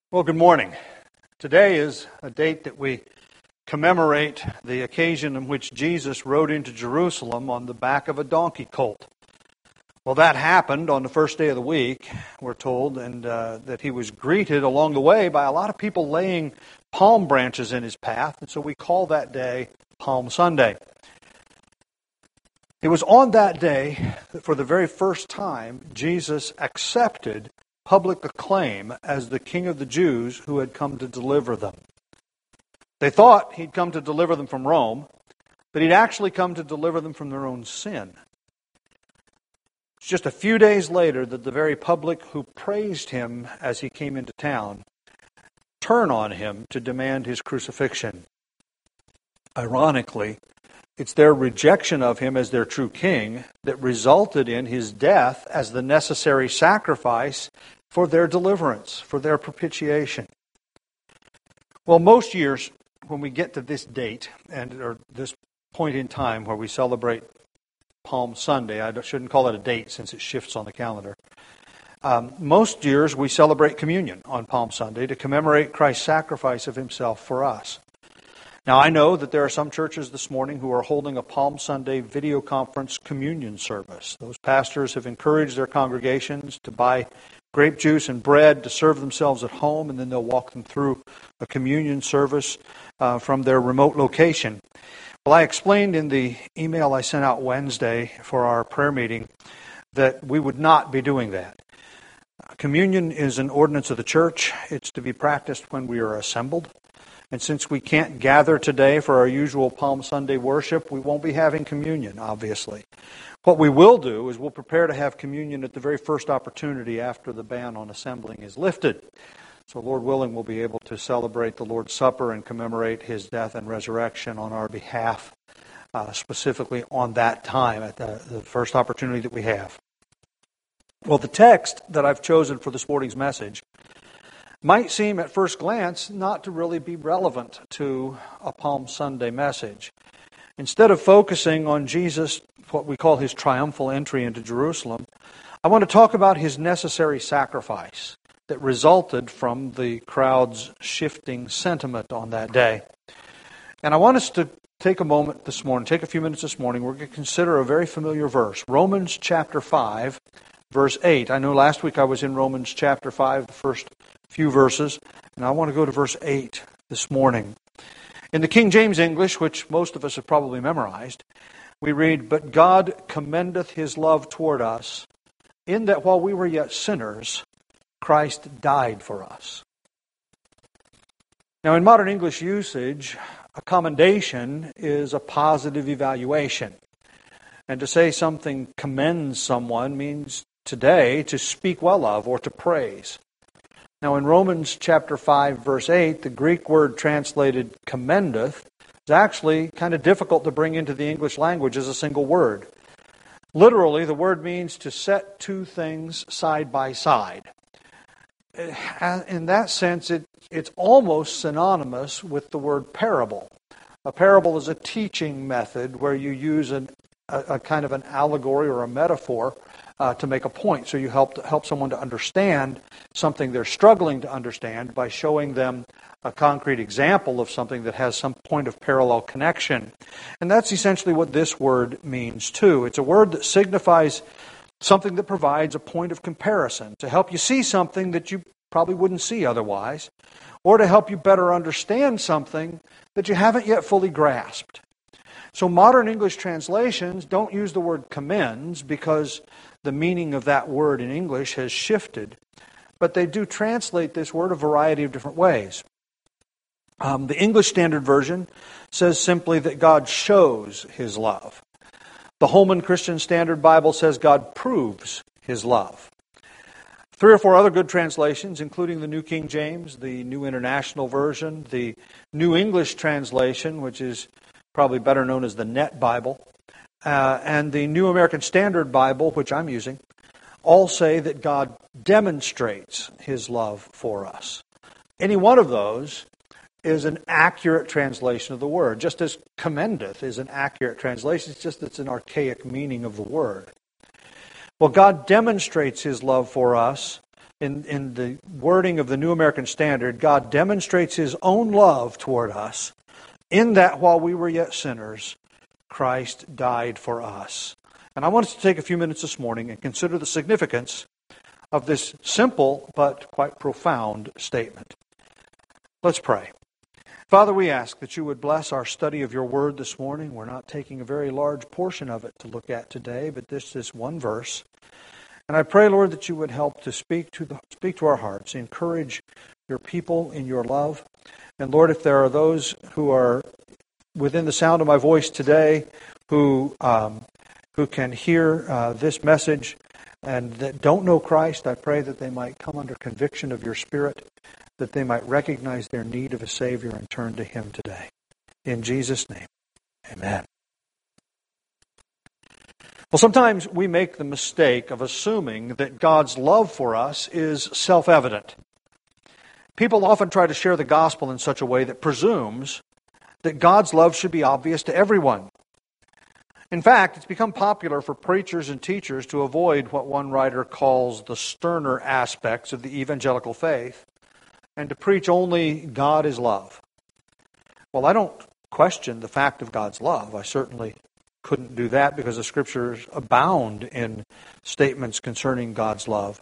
Well, good morning. Today is a date that we commemorate the occasion in which Jesus rode into Jerusalem on the back of a donkey colt. Well, that happened on the first day of the week, we're told, and that he was greeted along the way by a lot of people laying palm branches in his path, and so we call that day Palm Sunday. It was on that day that for the very first time Jesus accepted public acclaim as the King of the Jews who had come to deliver them. They thought he'd come to deliver them from Rome, but he'd actually come to deliver them from their own sin. It's just a few days later that the very public who praised him as he came into town turn on him to demand his crucifixion. Ironically, it's their rejection of him as their true king that resulted in his death as the necessary sacrifice for their deliverance, for their propitiation. Well, most years when we get to this date, or this point in time where we celebrate Palm Sunday, I shouldn't call it a date since it shifts on the calendar. Most years we celebrate communion on Palm Sunday to commemorate Christ's sacrifice of himself for us. Now, I know that there are some churches this morning who are holding a Palm Sunday video conference communion service. Those pastors have encouraged their congregations to buy grape juice and bread to serve themselves at home, and then they'll walk them through a communion service from their remote location. Well, I explained in the email I sent out Wednesday for our prayer meeting that we would not be doing that. Communion is an ordinance of the church. It's to be practiced when we are assembled. And since we can't gather today for our usual Palm Sunday worship, we won't be having communion, obviously. What we will do is we'll prepare to have communion at the very first opportunity after the ban on assembling is lifted. So Lord willing, we'll be able to celebrate the Lord's Supper and commemorate his death and resurrection on our behalf, specifically on that time, at the first opportunity that we have. Well, the text that I've chosen for this morning's message might seem at first glance not to really be relevant to a Palm Sunday message. Instead of focusing on Jesus, what we call his triumphal entry into Jerusalem, I want to talk about his necessary sacrifice that resulted from the crowd's shifting sentiment on that day. And I want us to take a few minutes this morning, we're going to consider a very familiar verse, Romans chapter 5, verse 8. I know last week I was in Romans chapter 5, the first few verses, and I want to go to verse 8 this morning. In the King James English, which most of us have probably memorized, we read, "But God commendeth his love toward us, in that while we were yet sinners, Christ died for us." Now, in modern English usage, a commendation is a positive evaluation. And to say something commends someone means today to speak well of or to praise. Now, in Romans chapter 5, verse 8, the Greek word translated commendeth is actually kind of difficult to bring into the English language as a single word. Literally, the word means to set two things side by side. In that sense, it's almost synonymous with the word parable. A parable is a teaching method where you use a kind of an allegory or a metaphor to make a point. So you help someone to understand something they're struggling to understand by showing them a concrete example of something that has some point of parallel connection. And that's essentially what this word means too. It's a word that signifies something that provides a point of comparison to help you see something that you probably wouldn't see otherwise, or to help you better understand something that you haven't yet fully grasped. So modern English translations don't use the word commends because the meaning of that word in English has shifted, but they do translate this word a variety of different ways. The English Standard Version says simply that God shows his love. The Holman Christian Standard Bible says God proves his love. 3 or 4 other good translations, including the New King James, the New International Version, the New English Translation, which is probably better known as the Net Bible, and the New American Standard Bible, which I'm using, all say that God demonstrates his love for us. Any one of those is an accurate translation of the word, just as commendeth is an accurate translation. It's just it's an archaic meaning of the word. Well, God demonstrates his love for us in the wording of the New American Standard, God demonstrates His own love toward us in that while we were yet sinners, Christ died for us. And I want us to take a few minutes this morning and consider the significance of this simple but quite profound statement. Let's pray. Father, we ask that you would bless our study of your word this morning. We're not taking a very large portion of it to look at today, but this is one verse. And I pray, Lord, that you would help to speak to our hearts, encourage your people in your love. And Lord, if there are those who are within the sound of my voice today who can hear this message and that don't know Christ, I pray that they might come under conviction of your Spirit, that they might recognize their need of a Savior and turn to Him today. In Jesus' name, amen. Well, sometimes we make the mistake of assuming that God's love for us is self-evident. People often try to share the gospel in such a way that presumes that God's love should be obvious to everyone. In fact, it's become popular for preachers and teachers to avoid what one writer calls the sterner aspects of the evangelical faith and to preach only God is love. Well, I don't question the fact of God's love. I certainly couldn't do that because the Scriptures abound in statements concerning God's love.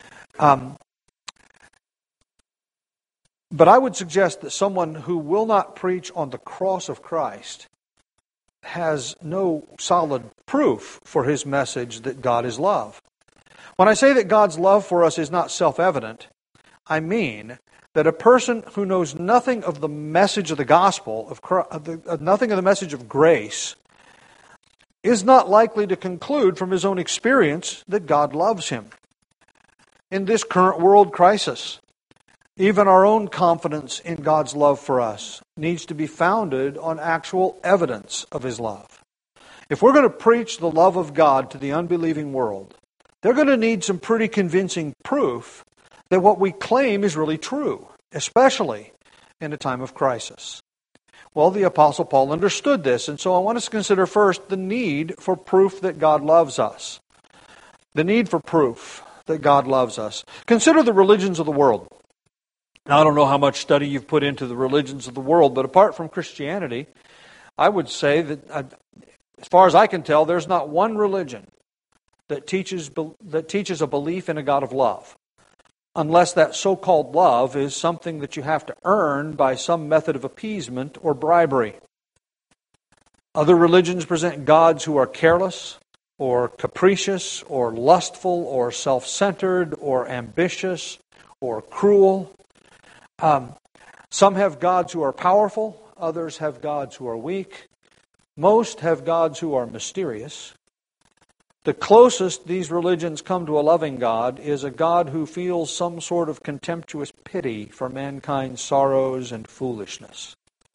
But I would suggest that someone who will not preach on the cross of Christ has no solid proof for his message that God is love. When I say that God's love for us is not self-evident, I mean that a person who knows nothing of the message of the gospel, nothing of the message of grace, is not likely to conclude from his own experience that God loves him. In this current world crisis, even our own confidence in God's love for us needs to be founded on actual evidence of His love. If we're going to preach the love of God to the unbelieving world, they're going to need some pretty convincing proof that what we claim is really true, especially in a time of crisis. Well, the Apostle Paul understood this, and so I want us to consider first the need for proof that God loves us. The need for proof that God loves us. Consider the religions of the world. Now, I don't know how much study you've put into the religions of the world, but apart from Christianity, I would say that, as far as I can tell, there's not one religion that teaches a belief in a God of love, unless that so-called love is something that you have to earn by some method of appeasement or bribery. Other religions present gods who are careless, or capricious, or lustful, or self-centered, or ambitious, or cruel. Some have gods who are powerful, others have gods who are weak. Most have gods who are mysterious. The closest these religions come to a loving God is a God who feels some sort of contemptuous pity for mankind's sorrows and foolishness.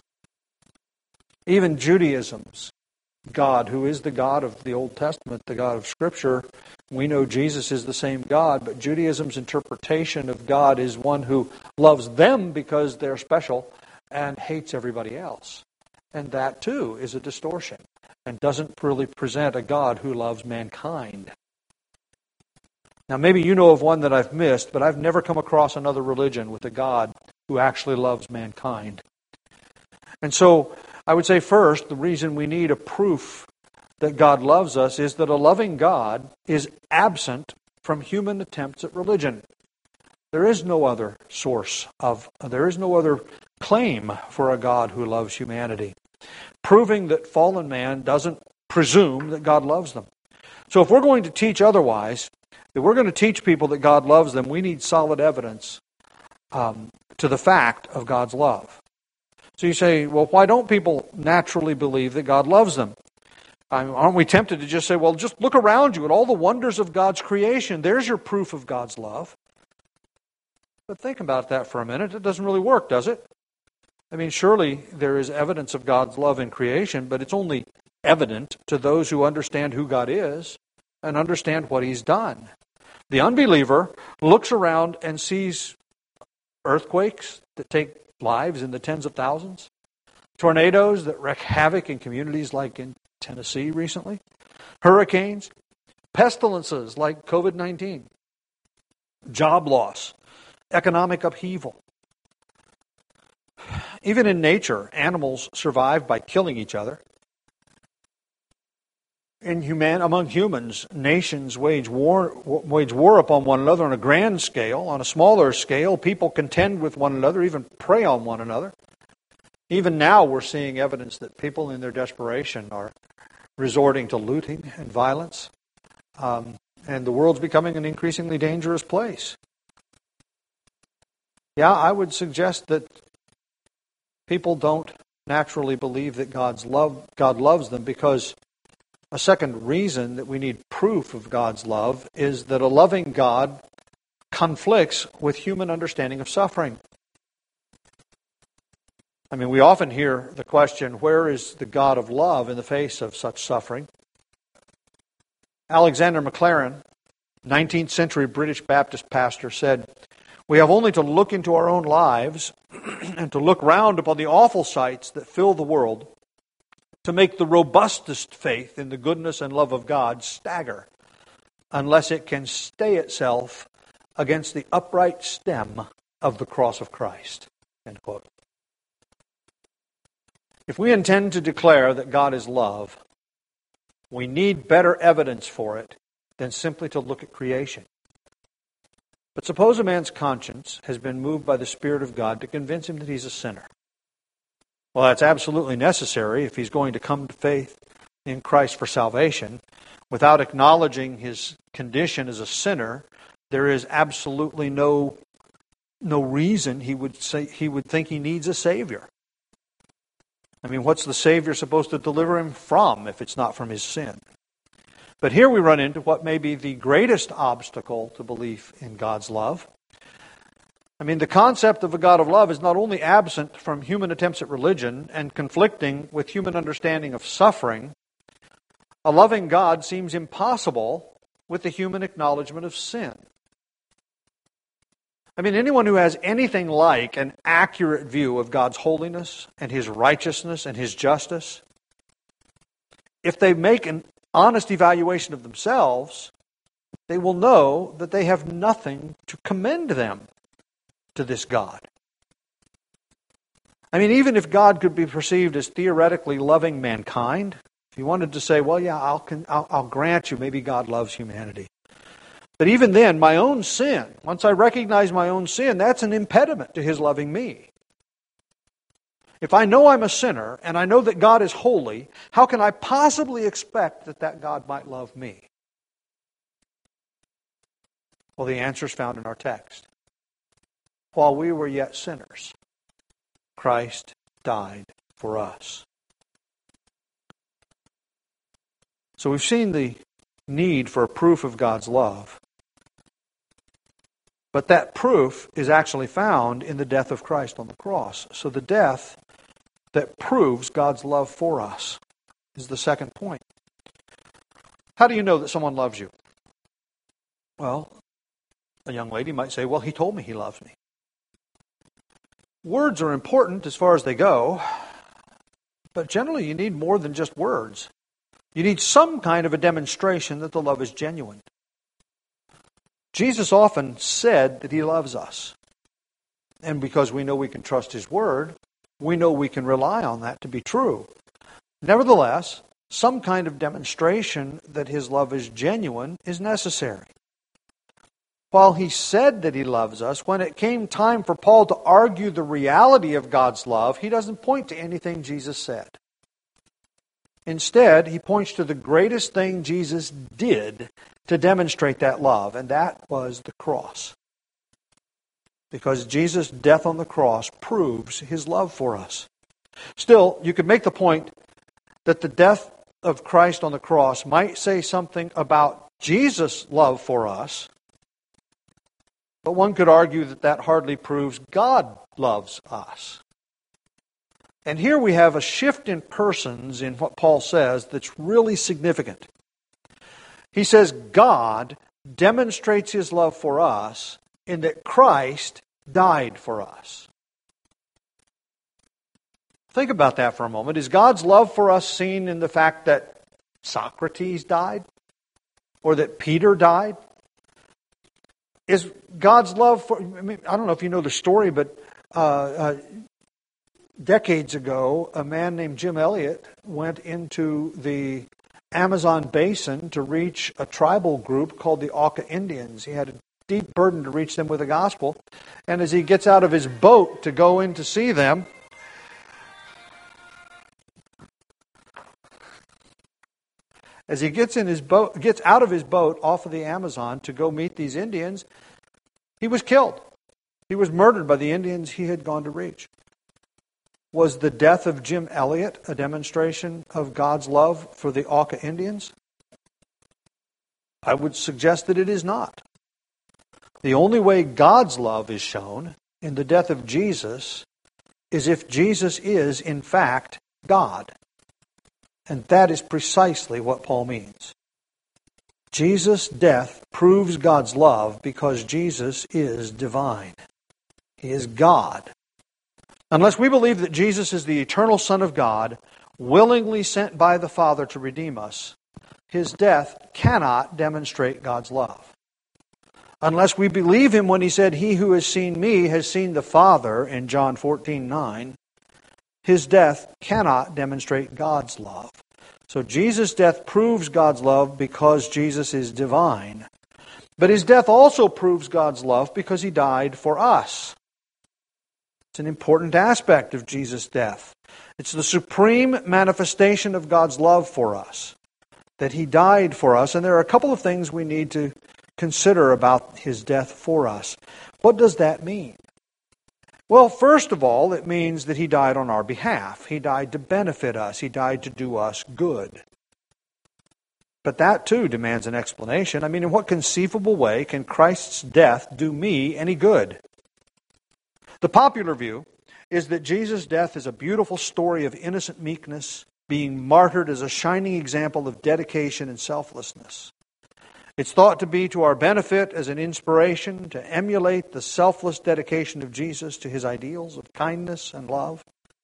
Even Judaism's God, who is the God of the Old Testament, the God of Scripture, we know Jesus is the same God, but Judaism's interpretation of God is one who loves them because they're special and hates everybody else. And that too is a distortion and doesn't really present a God who loves mankind. Now maybe you know of one that I've missed, but I've never come across another religion with a God who actually loves mankind. And so I would say first, the reason we need a proof that God loves us is that a loving God is absent from human attempts at religion. There is no other there is no other claim for a God who loves humanity, proving that fallen man doesn't presume that God loves them. So if we're going to teach otherwise, if we're going to teach people that God loves them, we need solid evidence to the fact of God's love. So you say, well, why don't people naturally believe that God loves them? Aren't we tempted to just say, well, just look around you at all the wonders of God's creation. There's your proof of God's love. But think about that for a minute. It doesn't really work, does it? I mean, surely there is evidence of God's love in creation, but it's only evident to those who understand who God is and understand what He's done. The unbeliever looks around and sees earthquakes that take lives in the tens of thousands, tornadoes that wreak havoc in communities like in Tennessee recently, hurricanes, pestilences like COVID-19, job loss, economic upheaval. Even in nature, animals survive by killing each other. Among humans, nations wage war upon one another on a grand scale. On a smaller scale, people contend with one another, even prey on one another. Even now, we're seeing evidence that people in their desperation are resorting to looting and violence. And the world's becoming an increasingly dangerous place. Yeah, I would suggest that people don't naturally believe that God loves them, because a second reason that we need proof of God's love is that a loving God conflicts with human understanding of suffering. I mean, we often hear the question, where is the God of love in the face of such suffering? Alexander Maclaren, 19th century British Baptist pastor, said, "We have only to look into our own lives and to look round upon the awful sights that fill the world to make the robustest faith in the goodness and love of God stagger, unless it can stay itself against the upright stem of the cross of Christ." End quote. If we intend to declare that God is love, we need better evidence for it than simply to look at creation. But suppose a man's conscience has been moved by the Spirit of God to convince him that he's a sinner. Well, that's absolutely necessary if he's going to come to faith in Christ for salvation. Without acknowledging his condition as a sinner, there is absolutely no reason he would think he needs a Savior. I mean, what's the Savior supposed to deliver him from if it's not from his sin? But here we run into what may be the greatest obstacle to belief in God's love. I mean, the concept of a God of love is not only absent from human attempts at religion and conflicting with human understanding of suffering, a loving God seems impossible with the human acknowledgement of sin. I mean, anyone who has anything like an accurate view of God's holiness and His righteousness and His justice, if they make an honest evaluation of themselves, they will know that they have nothing to commend them to this God. I mean, even if God could be perceived as theoretically loving mankind, if you wanted to say, well, yeah, I'll grant you, maybe God loves humanity. But even then, my own sin, once I recognize my own sin, that's an impediment to His loving me. If I know I'm a sinner and I know that God is holy, how can I possibly expect that God might love me? Well, the answer is found in our text. While we were yet sinners, Christ died for us. So we've seen the need for a proof of God's love. But that proof is actually found in the death of Christ on the cross. So the death that proves God's love for us is the second point. How do you know that someone loves you? Well, a young lady might say, well, he told me he loves me. Words are important as far as they go, but generally you need more than just words. You need some kind of a demonstration that the love is genuine. Jesus often said that He loves us. And because we know we can trust His word, we know we can rely on that to be true. Nevertheless, some kind of demonstration that His love is genuine is necessary. While He said that He loves us, when it came time for Paul to argue the reality of God's love, he doesn't point to anything Jesus said. Instead, he points to the greatest thing Jesus did to demonstrate that love, and that was the cross. Because Jesus' death on the cross proves His love for us. Still, you could make the point that the death of Christ on the cross might say something about Jesus' love for us, but one could argue that hardly proves God loves us. And here we have a shift in persons in what Paul says that's really significant. He says God demonstrates His love for us in that Christ died for us. Think about that for a moment. Is God's love for us seen in the fact that Socrates died? Or that Peter died? is God's love for... I don't know if you know the story, but decades ago, a man named Jim Elliot went into the Amazon basin to reach a tribal group called the Auca Indians. He had a deep burden to reach them with the gospel. And as he gets out of his boat to go in to see them, as he gets out of his boat off of the Amazon to go meet these Indians, he was killed. He was murdered by the Indians he had gone to reach. Was the death of Jim Elliot a demonstration of God's love for the Auca Indians? I would suggest that it is not. The only way God's love is shown in the death of Jesus is if Jesus is, in fact, God. And that is precisely what Paul means. Jesus' death proves God's love because Jesus is divine. He is God. Unless we believe that Jesus is the eternal Son of God, willingly sent by the Father to redeem us, His death cannot demonstrate God's love. Unless we believe Him when He said, "He who has seen me has seen the Father," in John 14:9, His death cannot demonstrate God's love. So Jesus' death proves God's love because Jesus is divine. But His death also proves God's love because He died for us. It's an important aspect of Jesus' death. It's the supreme manifestation of God's love for us, that He died for us. And there are a couple of things we need to consider about His death for us. What does that mean? Well, first of all, it means that He died on our behalf. He died to benefit us. He died to do us good. But that too demands an explanation. I mean, in what conceivable way can Christ's death do me any good? The popular view is that Jesus' death is a beautiful story of innocent meekness, being martyred as a shining example of dedication and selflessness. It's thought to be to our benefit as an inspiration to emulate the selfless dedication of Jesus to His ideals of kindness and love.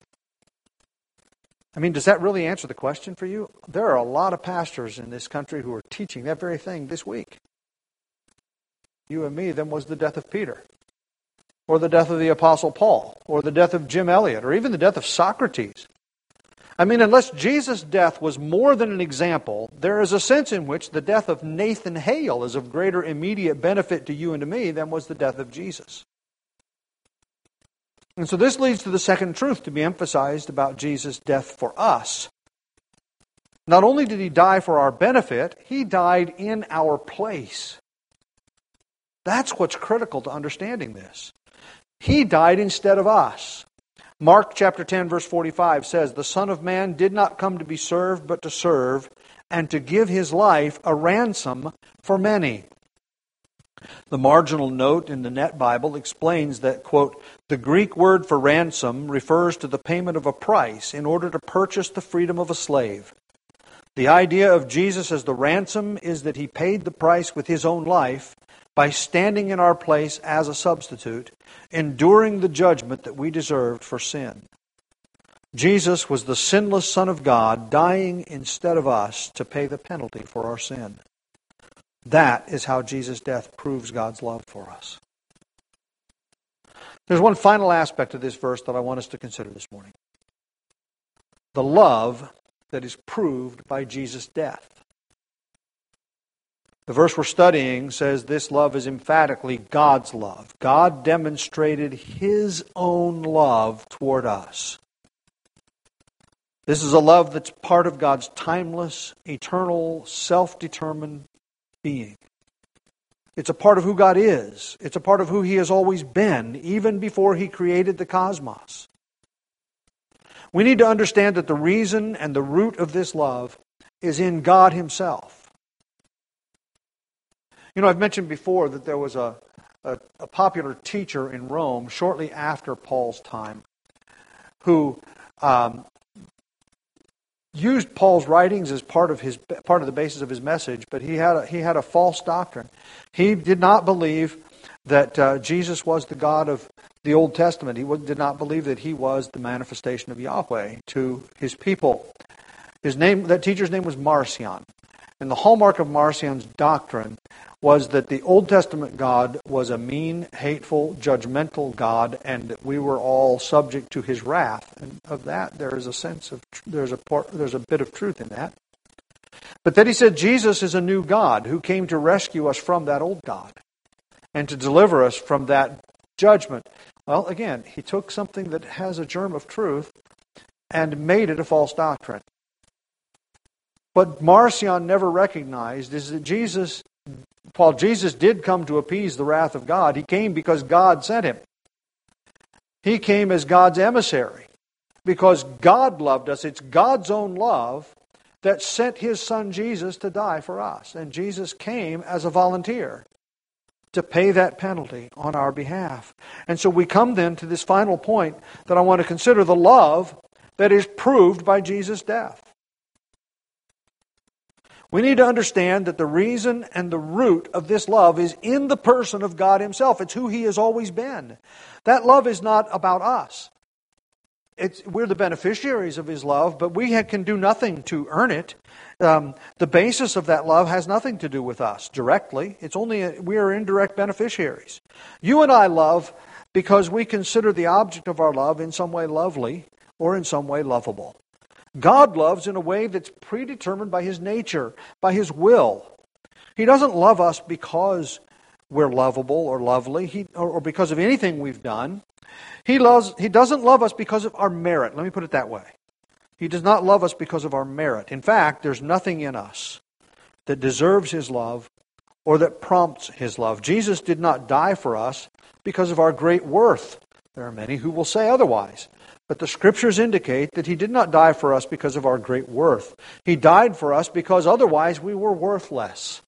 I mean, does that really answer the question for you? There are a lot of pastors in this country who are teaching that very thing this week. You and me, then, was the death of Peter, or the death of the Apostle Paul, or the death of Jim Elliot, or even the death of Socrates. I mean, unless Jesus' death was more than an example, there is a sense in which the death of Nathan Hale is of greater immediate benefit to you and to me than was the death of Jesus. And so this leads to the second truth to be emphasized about Jesus' death for us. Not only did He die for our benefit, He died in our place. That's what's critical to understanding this. He died instead of us. Mark chapter 10, verse 45 says, "The Son of Man did not come to be served, but to serve, and to give His life a ransom for many." The marginal note in the Net Bible explains that, quote, "The Greek word for ransom refers to the payment of a price in order to purchase the freedom of a slave. The idea of Jesus as the ransom is that He paid the price with His own life by standing in our place as a substitute, enduring the judgment that we deserved for sin. Jesus was the sinless Son of God, dying instead of us to pay the penalty for our sin. That is how Jesus' death proves God's love for us. There's one final aspect of this verse that I want us to consider this morning. The love that is proved by Jesus' death. The verse we're studying says this love is emphatically God's love. God demonstrated His own love toward us. This is a love that's part of God's timeless, eternal, self-determined being. It's a part of who God is. It's a part of who He has always been, even before He created the cosmos. We need to understand that the reason and the root of this love is in God Himself. You know, I've mentioned before that there was a popular teacher in Rome shortly after Paul's time who used Paul's writings as part of the basis of his message, but he had a false doctrine. He did not believe that Jesus was the God of the Old Testament. He did not believe that He was the manifestation of Yahweh to His people. That teacher's name was Marcion. And the hallmark of Marcion's doctrine was that the Old Testament God was a mean, hateful, judgmental God, and that we were all subject to His wrath. And of that, there is a sense of there's a bit of truth in that. But then He said Jesus is a new God who came to rescue us from that old God and to deliver us from that judgment. Well, again, He took something that has a germ of truth and made it a false doctrine. What Marcion never recognized is that while Jesus did come to appease the wrath of God, He came because God sent Him. He came as God's emissary because God loved us. It's God's own love that sent His Son Jesus to die for us. And Jesus came as a volunteer to pay that penalty on our behalf. And so we come then to this final point that I want to consider, the love that is proved by Jesus' death. We need to understand that the reason and the root of this love is in the person of God Himself. It's who He has always been. That love is not about us. We're the beneficiaries of His love, but we can do nothing to earn it. The basis of that love has nothing to do with us directly. It's only we are indirect beneficiaries. You and I love because we consider the object of our love in some way lovely or in some way lovable. God loves in a way that's predetermined by His nature, by His will. He doesn't love us because we're lovable or lovely, or because of anything we've done. He doesn't love us because of our merit. Let me put it that way. He does not love us because of our merit. In fact, there's nothing in us that deserves His love or that prompts His love. Jesus did not die for us because of our great worth. There are many who will say otherwise. But the Scriptures indicate that He did not die for us because of our great worth. He died for us because otherwise we were worthless.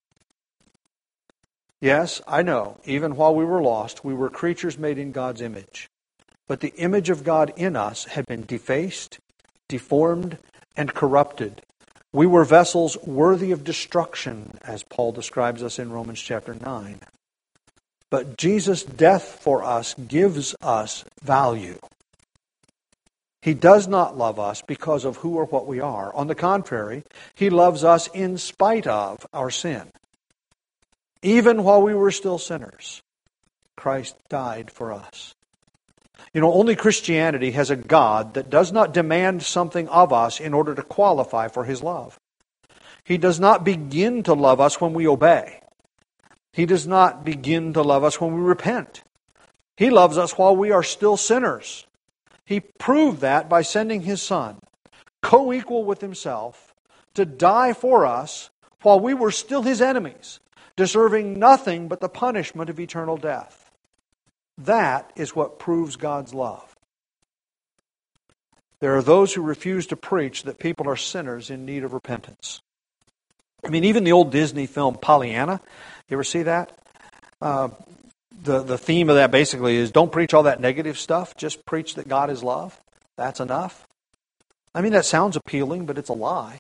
Yes, I know, even while we were lost, we were creatures made in God's image. But the image of God in us had been defaced, deformed, and corrupted. We were vessels worthy of destruction, as Paul describes us in Romans chapter 9. But Jesus' death for us gives us value. He does not love us because of who or what we are. On the contrary, He loves us in spite of our sin. Even while we were still sinners, Christ died for us. You know, only Christianity has a God that does not demand something of us in order to qualify for His love. He does not begin to love us when we obey. He does not begin to love us when we repent. He loves us while we are still sinners. He proved that by sending His Son, co-equal with Himself, to die for us while we were still His enemies, deserving nothing but the punishment of eternal death. That is what proves God's love. There are those who refuse to preach that people are sinners in need of repentance. I mean, even the old Disney film Pollyanna, you ever see that? The theme of that basically is don't preach all that negative stuff, just preach that God is love. That's enough. I mean, that sounds appealing, but it's a lie.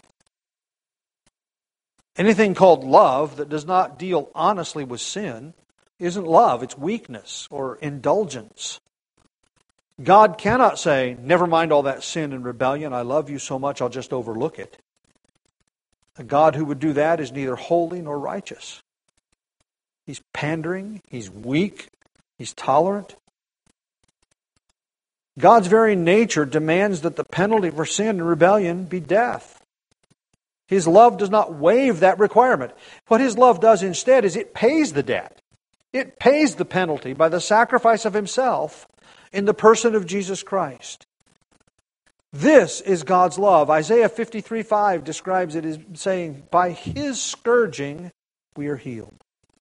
Anything called love that does not deal honestly with sin isn't love, it's weakness or indulgence. God cannot say, never mind all that sin and rebellion, I love you so much I'll just overlook it. A God who would do that is neither holy nor righteous. He's pandering, He's weak, He's tolerant. God's very nature demands that the penalty for sin and rebellion be death. His love does not waive that requirement. What His love does instead is it pays the debt. It pays the penalty by the sacrifice of Himself in the person of Jesus Christ. This is God's love. Isaiah 53:5 describes it as saying, by His scourging we are healed.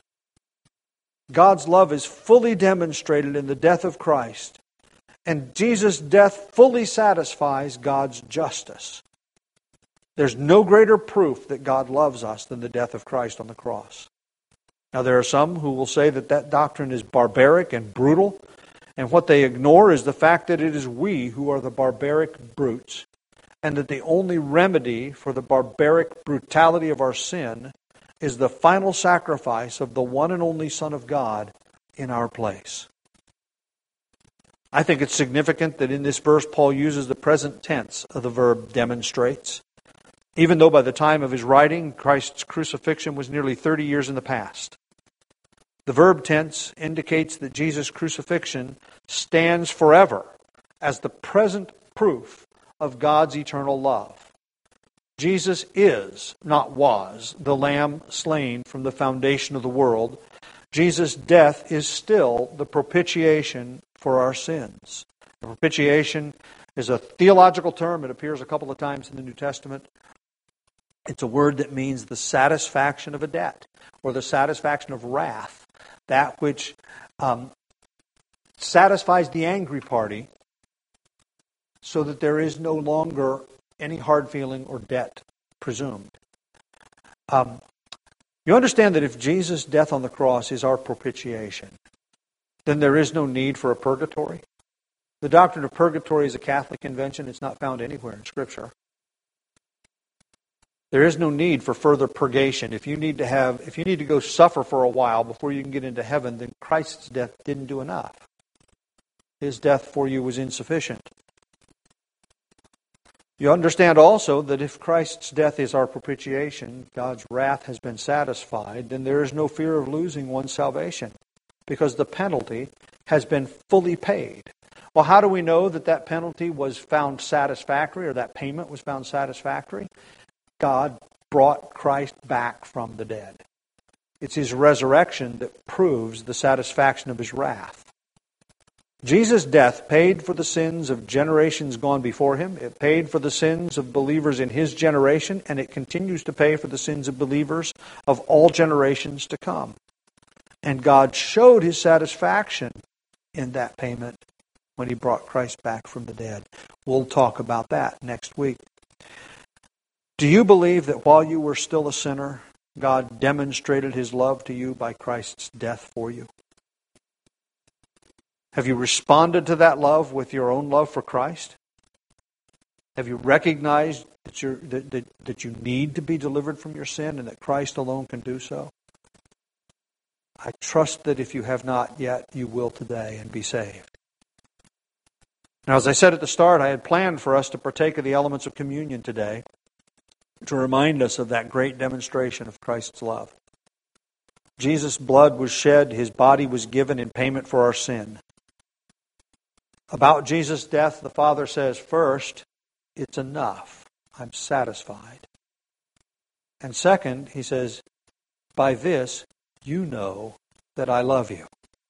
God's love is fully demonstrated in the death of Christ, and Jesus' death fully satisfies God's justice. There's no greater proof that God loves us than the death of Christ on the cross. Now, there are some who will say that that doctrine is barbaric and brutal, and what they ignore is the fact that it is we who are the barbaric brutes, and that the only remedy for the barbaric brutality of our sin is the final sacrifice of the one and only Son of God in our place. I think it's significant that in this verse Paul uses the present tense of the verb demonstrates. even though by the time of his writing, Christ's crucifixion was nearly 30 years in the past. The verb tense indicates that Jesus' crucifixion stands forever as the present proof of God's eternal love. Jesus is, not was, the Lamb slain from the foundation of the world. Jesus' death is still the propitiation for our sins. The propitiation is a theological term. It appears a couple of times in the New Testament. It's a word that means the satisfaction of a debt or the satisfaction of wrath, that which satisfies the angry party so that there is no longer any hard feeling or debt presumed. You understand that if Jesus' death on the cross is our propitiation, then there is no need for a purgatory. The doctrine of purgatory is a Catholic invention. It's not found anywhere in Scripture. There is no need for further purgation. If you need to go suffer for a while before you can get into heaven, then Christ's death didn't do enough. His death for you was insufficient. You understand also that if Christ's death is our propitiation, God's wrath has been satisfied, then there is no fear of losing one's salvation, because the penalty has been fully paid. Well, how do we know that that penalty was found satisfactory, or that payment was found satisfactory? God brought Christ back from the dead. It's His resurrection that proves the satisfaction of His wrath. Jesus' death paid for the sins of generations gone before Him. It paid for the sins of believers in His generation, and it continues to pay for the sins of believers of all generations to come. And God showed His satisfaction in that payment when He brought Christ back from the dead. We'll talk about that next week. Do you believe that while you were still a sinner, God demonstrated His love to you by Christ's death for you? Have you responded to that love with your own love for Christ? Have you recognized that you need to be delivered from your sin and that Christ alone can do so? I trust that if you have not yet, you will today and be saved. Now, as I said at the start, I had planned for us to partake of the elements of communion today to remind us of that great demonstration of Christ's love. Jesus' blood was shed, His body was given in payment for our sin. About Jesus' death, the Father says, first, it's enough. I'm satisfied. And second, He says, by this, you know that I love you.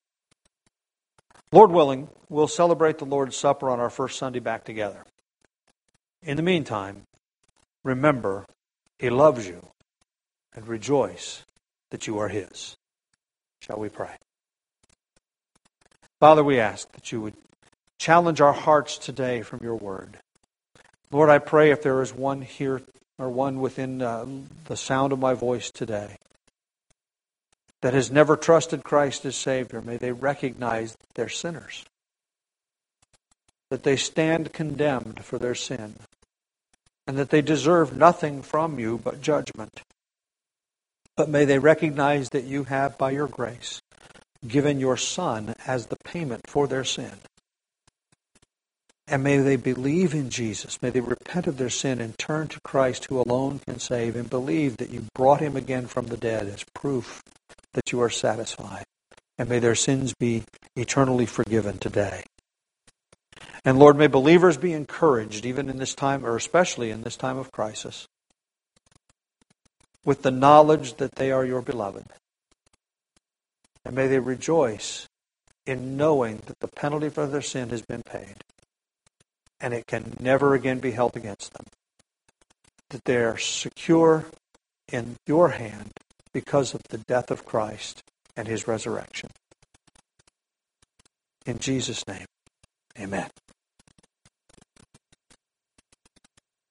Lord willing, we'll celebrate the Lord's Supper on our first Sunday back together. In the meantime, remember, He loves you, and rejoice that you are His. Shall we pray? Father, we ask that you would challenge our hearts today from your word. Lord, I pray if there is one here or one within the sound of my voice today that has never trusted Christ as Savior, may they recognize that they're sinners, that they stand condemned for their sin, and that they deserve nothing from you but judgment. But may they recognize that you have, by your grace, given your Son as the payment for their sin. And may they believe in Jesus. May they repent of their sin and turn to Christ, who alone can save, and believe that you brought Him again from the dead as proof that you are satisfied. And may their sins be eternally forgiven today. And Lord, may believers be encouraged, even in this time, or especially in this time of crisis, with the knowledge that they are your beloved. And may they rejoice in knowing that the penalty for their sin has been paid, and it can never again be held against them. That they are secure in your hand because of the death of Christ and His resurrection. In Jesus' name, amen.